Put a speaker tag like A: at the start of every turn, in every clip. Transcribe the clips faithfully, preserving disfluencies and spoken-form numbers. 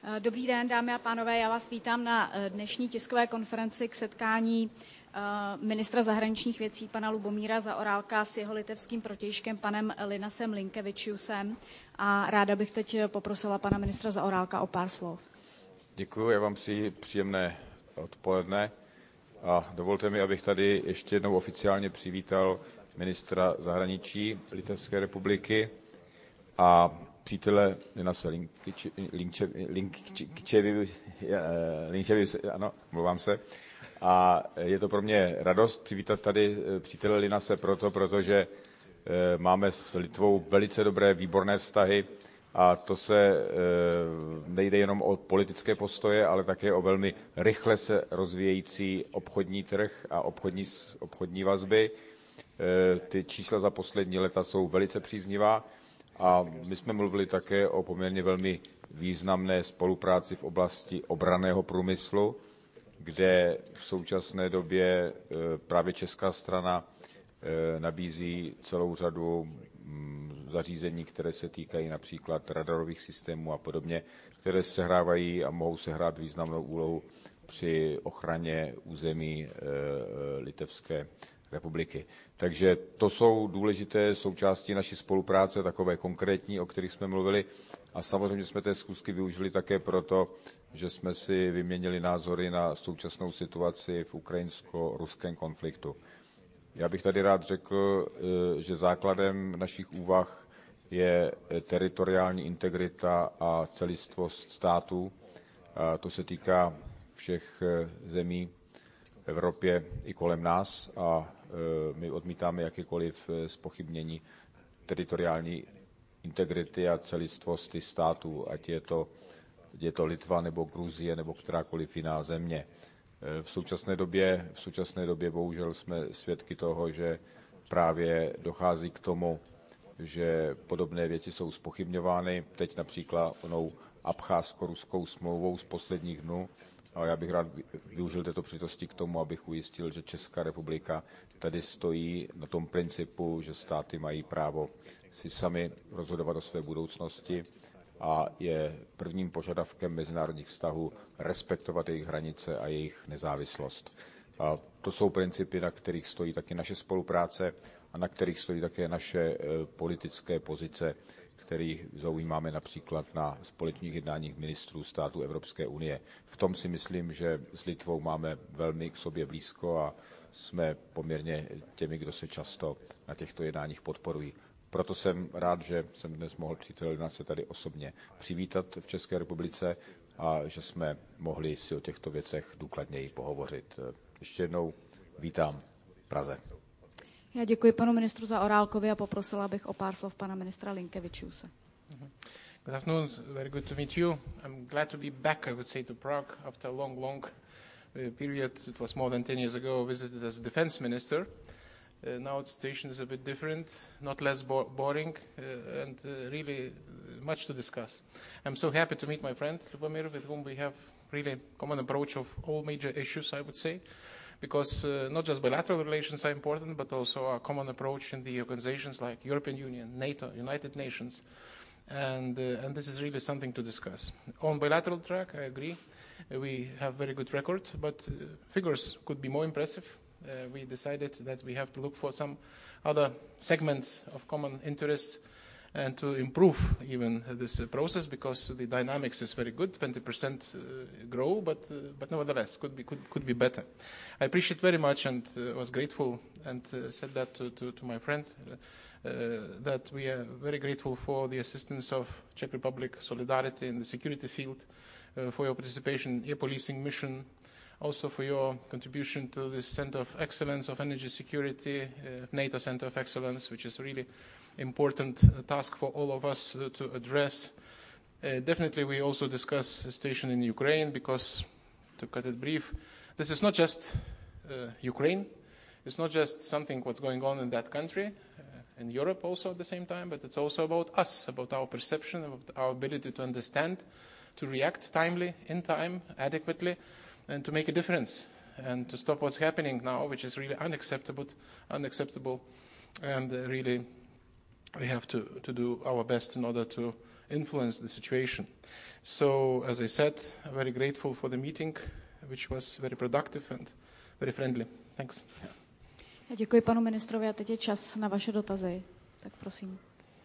A: Dobrý den, dámy a pánové, já vás vítám na dnešní tiskové konferenci k setkání ministra zahraničních věcí pana Lubomíra Zaorálka s jeho litevským protějškem panem Linasem Linkevičiusem a ráda bych teď poprosila pana ministra Zaorálka o pár slov.
B: Děkuji, já vám přeji příjemné odpoledne a dovolte mi, abych tady ještě jednou oficiálně přivítal ministra zahraničí Litevské republiky a přítele Linase Linkevičiuse, ano, mluvám se. A je to pro mě radost přivítat tady přítele Linase proto, protože máme s Litvou velice dobré, výborné vztahy a to se nejde jenom o politické postoje, ale také o velmi rychle se rozvíjející obchodní trh a obchodní, obchodní vazby. Ty čísla za poslední leta jsou velice příznivá a my jsme mluvili také o poměrně velmi významné spolupráci v oblasti obranného průmyslu, kde v současné době právě česká strana nabízí celou řadu zařízení, které se týkají například radarových systémů a podobně, které sehrávají a mohou sehrát významnou úlohu při ochraně území Litevské republiky. Takže to jsou důležité součásti naší spolupráce, takové konkrétní, o kterých jsme mluvili. A samozřejmě jsme té schůzky využili také proto, že jsme si vyměnili názory na současnou situaci v ukrajinsko-ruském konfliktu. Já bych tady rád řekl, že základem našich úvah je teritoriální integrita a celistvost států. A to se týká všech zemí v Evropě i kolem nás a my odmítáme jakékoliv zpochybnění teritoriální integrity a celistvosti států, ať je to, je to Litva nebo Gruzie nebo kterákoliv jiná země. V současné době, v současné době bohužel jsme svědky toho, že právě dochází k tomu, že podobné věci jsou zpochybňovány. Teď například onou abcházsko-ruskou smlouvou z posledních dnů. A já bych rád využil této příležitosti k tomu, abych ujistil, že Česká republika tady stojí na tom principu, že státy mají právo si sami rozhodovat o své budoucnosti a je prvním požadavkem mezinárodních vztahů respektovat jejich hranice a jejich nezávislost. A to jsou principy, na kterých stojí také naše spolupráce a na kterých stojí také naše politické pozice, který zaujímáme například na společných jednáních ministrů států Evropské unie. V tom si myslím, že s Litvou máme velmi k sobě blízko a jsme poměrně těmi, kdo se často na těchto jednáních podporují. Proto jsem rád, že jsem dnes mohl přítele se tady osobně přivítat v České republice a že jsme mohli si o těchto věcech důkladněji pohovořit. Ještě jednou vítám v Praze.
A: Já děkuji panu ministru Zaorálkovi a poprosila bych o pár slov pana ministra Linkevičiuse.
C: Good afternoon. Very good to meet you. I'm glad to be back, I would say, to Prague after a long, long uh, period. It was more than ten years ago I visited as defense minister. Uh, now the situation is a bit different, not less bo- boring, uh, and uh, really much to discuss. I'm so happy to meet my friend Lubomir, with whom we have really common approach of all major issues, I would say. Because uh, not just bilateral relations are important, but also our common approach in the organizations like European Union, NATO, United Nations, and uh, and this is really something to discuss. On bilateral track, I agree, uh, we have very good record, but uh, figures could be more impressive. Uh, we decided that we have to look for some other segments of common interests and to improve even this uh, process, because the dynamics is very good, twenty percent uh, grow, but uh, but nevertheless could be could could be better. I appreciate very much and uh, was grateful and uh, said that to, to, to my friend uh, uh, that we are very grateful for the assistance of Czech Republic Solidarity in the security field, uh, for your participation in e-policing mission, also for your contribution to the Center of Excellence of Energy Security, uh, NATO Center of Excellence, which is really important uh, task for all of us uh, to address. Uh, definitely we also discuss the situation in Ukraine, because, to cut it brief, this is not just uh, Ukraine, it's not just something what's going on in that country, uh, in Europe also at the same time, but it's also about us, about our perception, about our ability to understand, to react timely, in time, adequately, and to make a difference, and to stop what's happening now, which is really unacceptable, unacceptable, and uh, really we have to, to do our best in order to influence the situation. So, as I said, I'm very grateful for the meeting, which was very productive and very friendly. Thanks.
A: Děkuji panu ministrovi a teď je čas na vaše dotazy. Tak prosím.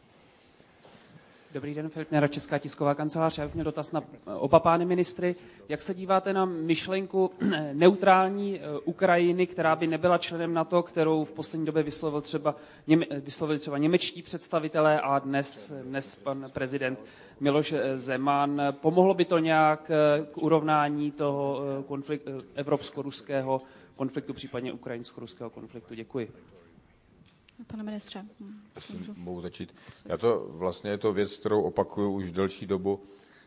D: Dobrý den, Filip Měra, Česká tisková kancelář. Já bych měl dotaz na oba pány ministry. Jak se díváte na myšlenku neutrální Ukrajiny, která by nebyla členem NATO, kterou v poslední době vyslovil třeba, něme, vyslovili třeba němečtí představitelé a dnes, dnes pan prezident Miloš Zeman. Pomohlo by to nějak k urovnání toho konflikt, evropsko-ruského konfliktu, případně ukrajinsko-ruského konfliktu? Děkuji.
A: Pane ministře.
B: Hm, mohu začít. Já to vlastně je to věc, kterou opakuju už delší dobu.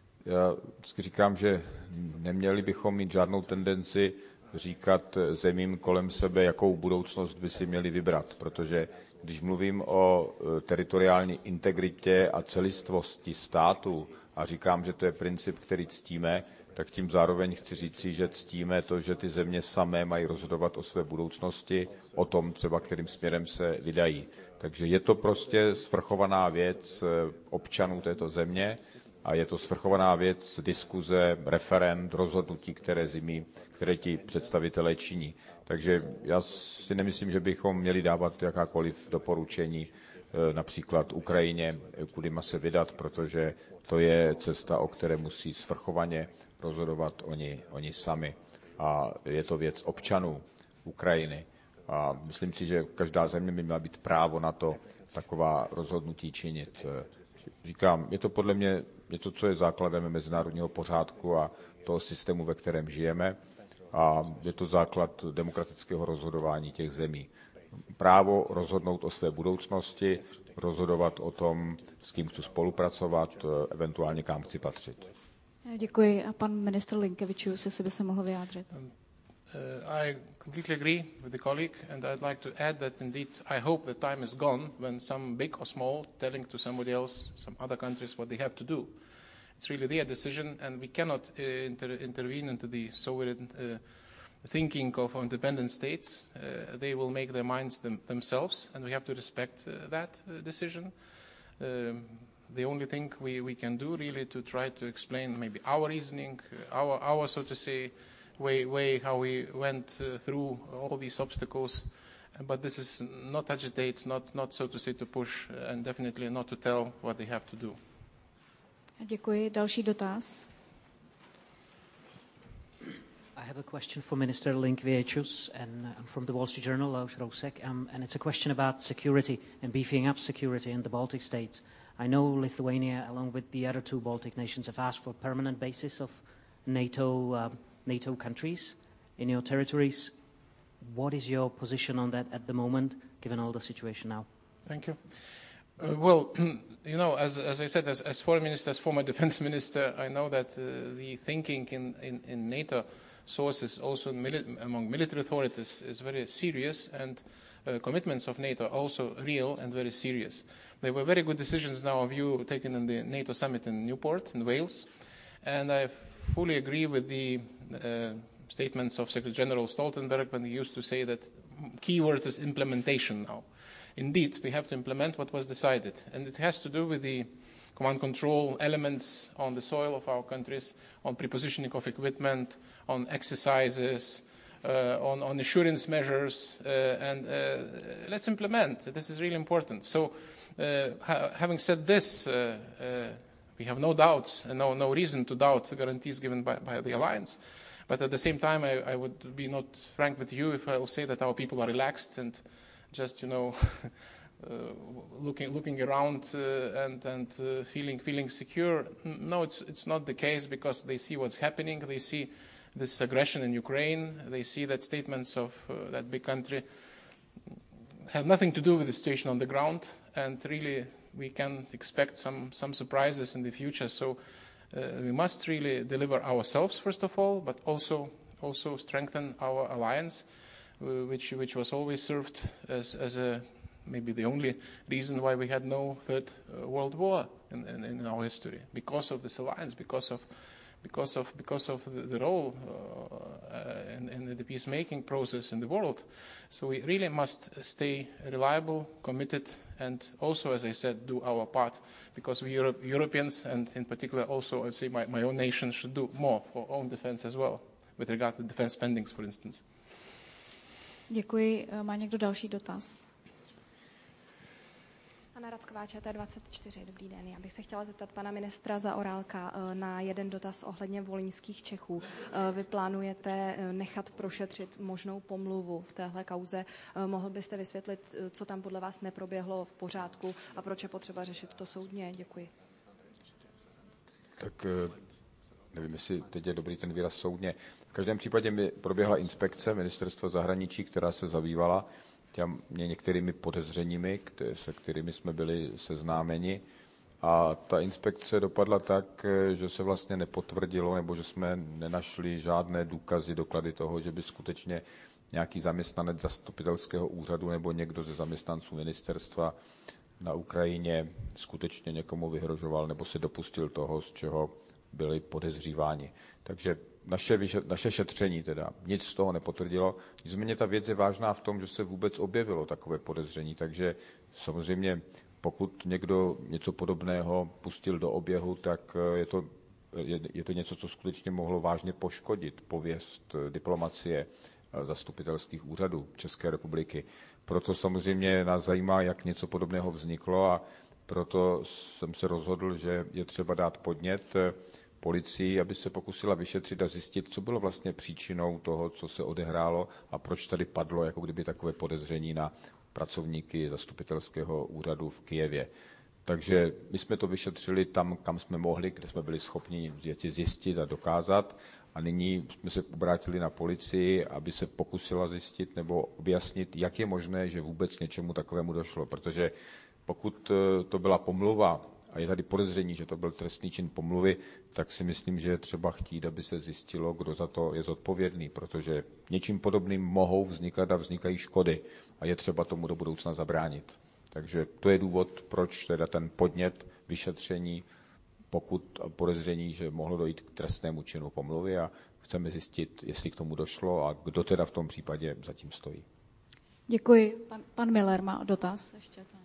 B: Já vždycky říkám, že neměli bychom mít žádnou tendenci říkat zemím kolem sebe, jakou budoucnost by si měli vybrat, protože když mluvím o teritoriální integritě a celistvosti státu a říkám, že to je princip, který ctíme, tak tím zároveň chci říci, že ctíme to, že ty země samé mají rozhodovat o své budoucnosti, o tom třeba, kterým směrem se vydají. Takže je to prostě svrchovaná věc občanů této země a je to svrchovaná věc diskuze, referend, rozhodnutí, které zimí, které ti představitelé činí. Takže já si nemyslím, že bychom měli dávat jakákoliv doporučení například Ukrajině, kudy má se vydat, protože to je cesta, o které musí svrchovaně rozhodovat oni, oni sami. A je to věc občanů Ukrajiny. A myslím si, že každá země by měla být právo na to taková rozhodnutí činit. Říkám, je to podle mě něco, co je základem mezinárodního pořádku a toho systému, ve kterém žijeme. A je to základ demokratického rozhodování těch zemí. Právo rozhodnout o své budoucnosti, rozhodovat o tom, s kým chci spolupracovat, eventuálně kam chci patřit.
A: Děkuji. A pan ministr Linkevičius, jestli by se mohl vyjádřit.
C: Um, uh, I completely agree with the colleague, and I'd like to add that indeed I hope the time is gone when some big or small telling to somebody else, some other countries, what they have to do. It's really their decision, and we cannot uh, inter intervene into the sovereign uh, thinking of independent states. Uh, they will make their minds them themselves, and we have to respect uh, that uh, decision. Um, the only thing we, we can do really to try to explain maybe our reasoning, uh, our, our so to say, way, way how we went uh, through all these obstacles. But this is not agitate, not, not so to say to push, uh, and definitely not to tell what they have to do.
A: Děkuji. Další dotaz.
E: I have a question for Minister Linkevicius, and I'm from the Wall Street Journal, Lars Rosek, um, and it's a question about security and beefing up security in the Baltic states. I know Lithuania, along with the other two Baltic nations, have asked for a permanent basis of NATO, um, NATO countries in your territories. What is your position on that at the moment, given all the situation now?
C: Thank you. Uh, well, you know, as, as I said, as, as foreign minister, as former defense minister, I know that uh, the thinking in, in, in NATO sources, also in mili among military authorities, is very serious, and uh, commitments of NATO are also real and very serious. There were very good decisions, now of you, taken in the NATO summit in Newport, in Wales, and I fully agree with the uh, statements of Secretary General Stoltenberg when he used to say that key word is implementation now. Indeed, we have to implement what was decided, and it has to do with the command control elements on the soil of our countries, on prepositioning of equipment, on exercises, uh, on, on assurance measures, uh, and uh, let's implement. This is really important. So, uh, ha having said this, uh, uh, we have no doubts and no, no reason to doubt the guarantees given by, by the alliance. But at the same time, I, I would be not frank with you if I will say that our people are relaxed and just, you know, uh, looking looking around uh, and and uh, feeling feeling secure. No, it's it's not the case, because they see what's happening. They see this aggression in Ukraine. They see that statements of uh, that big country have nothing to do with the situation on the ground, and really we can expect some some surprises in the future. So uh, we must really deliver ourselves first of all, but also also strengthen our alliance, uh, which which was always served as as a maybe the only reason why we had no third uh, world war in, in, in our history, because of this alliance, because of because of because of the, the role uh, in, in the peacemaking process in the world. So we really must stay reliable, committed, and also, as I said, do our part, because we Euro- Europeans, and in particular also, I'd say my, my own nation, should do more for own defense as well, with regard to defense spendings, for instance.
A: Děkuji. Má někdo další dotaz?
F: Anna Racková, Č T dvacet čtyři. Dobrý den. Já bych se chtěla zeptat pana ministra Zaorálka na jeden dotaz ohledně volyňských Čechů. Vy plánujete nechat prošetřit možnou pomluvu v téhle kauze. Mohl byste vysvětlit, co tam podle vás neproběhlo v pořádku a proč je potřeba řešit to soudně? Děkuji.
B: Tak nevím, jestli teď je dobrý ten výraz soudně. V každém případě mi proběhla inspekce Ministerstva zahraničí, která se zabývala těm některými podezřeními, které, se kterými jsme byli seznámeni. A ta inspekce dopadla tak, že se vlastně nepotvrdilo, nebo že jsme nenašli žádné důkazy, doklady toho, že by skutečně nějaký zaměstnanec zastupitelského úřadu nebo někdo ze zaměstnanců ministerstva na Ukrajině skutečně někomu vyhrožoval nebo se dopustil toho, z čeho byli podezříváni. Takže naše, naše šetření teda nic z toho nepotvrdilo. Nicméně ta věc je vážná v tom, že se vůbec objevilo takové podezření, takže samozřejmě pokud někdo něco podobného pustil do oběhu, tak je to, je, je to něco, co skutečně mohlo vážně poškodit pověst diplomacie zastupitelských úřadů České republiky. Proto samozřejmě nás zajímá, jak něco podobného vzniklo, a proto jsem se rozhodl, že je třeba dát podnět policii, aby se pokusila vyšetřit a zjistit, co bylo vlastně příčinou toho, co se odehrálo a proč tady padlo jako kdyby takové podezření na pracovníky zastupitelského úřadu v Kyjevě. Takže my jsme to vyšetřili tam, kam jsme mohli, kde jsme byli schopni věci zjistit a dokázat, a nyní jsme se obrátili na policii, aby se pokusila zjistit nebo objasnit, jak je možné, že vůbec něčemu takovému došlo, protože pokud to byla pomluva a je tady podezření, že to byl trestný čin pomluvy, tak si myslím, že je třeba chtít, aby se zjistilo, kdo za to je zodpovědný, protože něčím podobným mohou vznikat a vznikají škody a je třeba tomu do budoucna zabránit. Takže to je důvod, proč teda ten podnět vyšetření, pokud podezření, že mohlo dojít k trestnému činu pomluvy, a chceme zjistit, jestli k tomu došlo a kdo teda v tom případě zatím stojí.
A: Děkuji. Pan, pan Miller má dotaz. Ještě tam.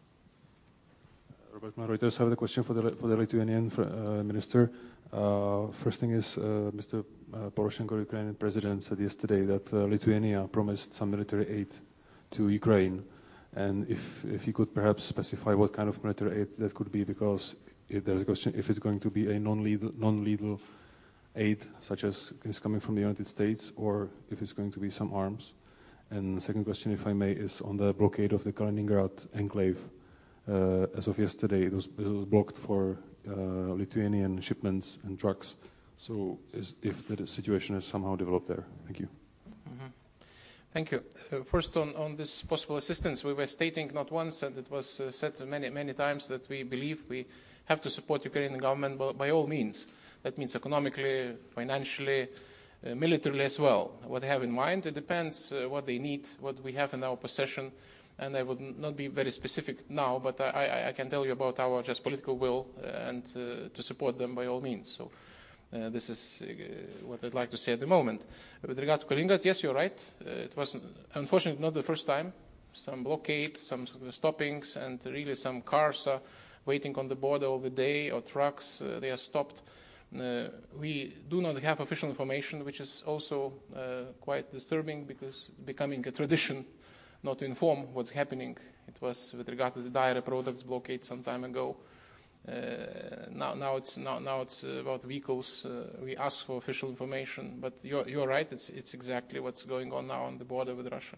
G: Robert Reuters, I have a question for the, for the Lithuanian uh, minister. Uh, first thing is, uh, Mister Uh, Poroshenko, Ukrainian president, said yesterday that uh, Lithuania promised some military aid to Ukraine, and if if he could perhaps specify what kind of military aid that could be, because if there's a question if it's going to be a non-lethal, non-lethal aid, such as is coming from the United States, or if it's going to be some arms. And the second question, if I may, is on the blockade of the Kaliningrad enclave. Uh, as of yesterday, it was, it was blocked for uh, Lithuanian shipments and trucks. So is, if the situation has somehow developed there. Thank you.
C: Mm-hmm. Thank you. Uh, first, on, on this possible assistance, we were stating not once, and it was uh, said many, many times, that we believe we have to support Ukrainian government by, by all means. That means economically, financially, uh, militarily as well. What they have in mind, it depends uh, what they need, what we have in our possession. And I would not be very specific now, but I, I, I can tell you about our just political will uh, and uh, to support them by all means. So uh, this is uh, what I'd like to say at the moment. With regard to Kaliningrad, yes, you're right. Uh, it was unfortunately not the first time. Some blockade, some stoppings, and really some cars are waiting on the border all the day, or trucks, uh, they are stopped. Uh, we do not have official information, which is also uh, quite disturbing, because it's becoming a tradition not to inform what's happening. It was with regard to the dairy products blockade some time ago. Uh, now, now it's now, now it's about vehicles. Uh, we ask for official information, but you're, you're right. It's it's exactly what's going on now on the border with Russia.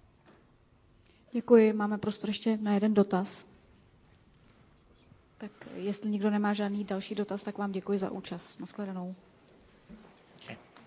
A: Děkuji. Máme prostor ještě na jeden dotaz. Tak jestli nikdo nemá žádný další dotaz, tak vám děkuji za účast. Nashledanou.